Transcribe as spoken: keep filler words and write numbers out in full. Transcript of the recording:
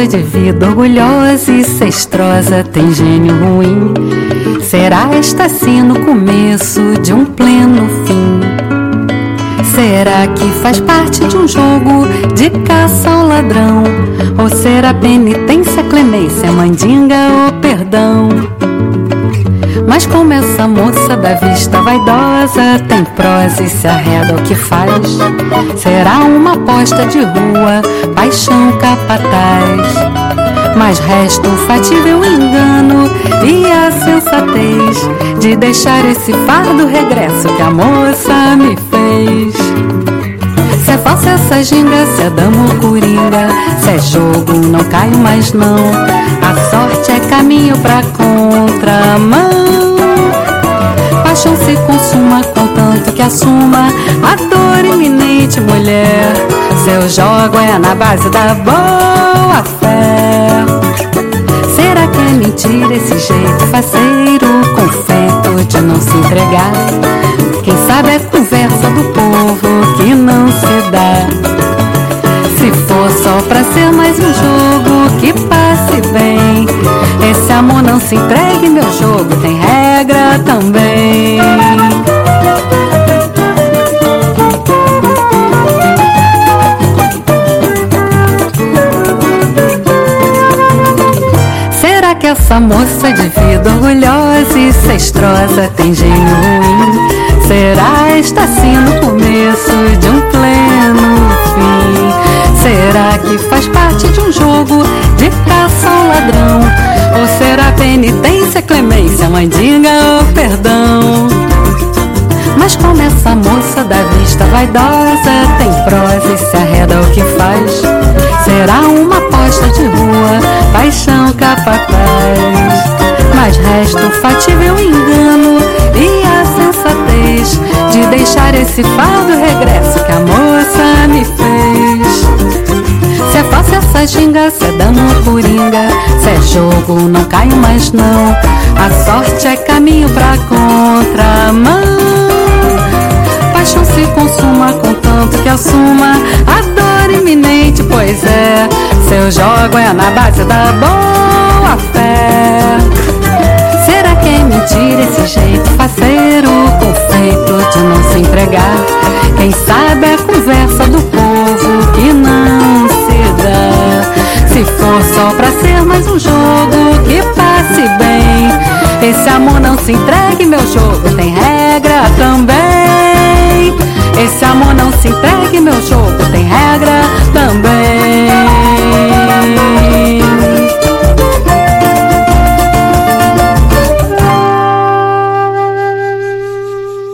moça de vida orgulhosa e cestrosa tem gênio ruim? Será esta sim no começo de um pleno fim? Será que faz parte de um jogo de caça ao ladrão? Ou será penitência, clemência, mandinga ou perdão? Mas como essa moça da vista vaidosa tem prosa e se arreda ao que faz, será uma aposta de rua, paixão capataz. Mas resta o fatível engano e a sensatez de deixar esse fardo regresso que a moça me fez. Se é falsa essa ginga, se é dama ou coringa, se é jogo, não caio mais não. A sorte é caminho pra contramão. Paixão se consuma, contanto que assuma a dor iminente, mulher. Seu jogo é na base da boa fé. Será que é mentira esse jeito faceiro, confeito de não se entregar? Quem sabe é conversa do povo que não se dá. Se for só pra ser mais um jogo que passe bem, esse amor não se entregue, meu jogo tem regra também. Será que essa moça de vida orgulhosa e cestrosa tem gênio ruim? Será esta sim no começo de um pleno fim? Será que faz parte de um jogo de caça ao ladrão? Ou será penitência, clemência, mandinga ou perdão? Mas como essa moça da vista vaidosa tem prosa e se arreda ao que faz, será uma aposta de rua, paixão capataz. Mas resta o fatível engano e a sensatez de deixar esse fardo regresso que a moça me fez. Se é fácil essa ginga, se é dama ou coringa, se é jogo, não caio mais não. A sorte é caminho pra contramão. Paixão se consuma, contanto que assuma a dor iminente, pois é, seu jogo é na base da boa fé. Será que é mentira esse jeito faceiro, confeito de não se entregar? Quem sabe é conversa do povo que não se dá. Se for só pra ser mais um jogo que passe bem, esse amor não se entregue, meu jogo tem regra também. Esse amor não se entregue, meu jogo tem regra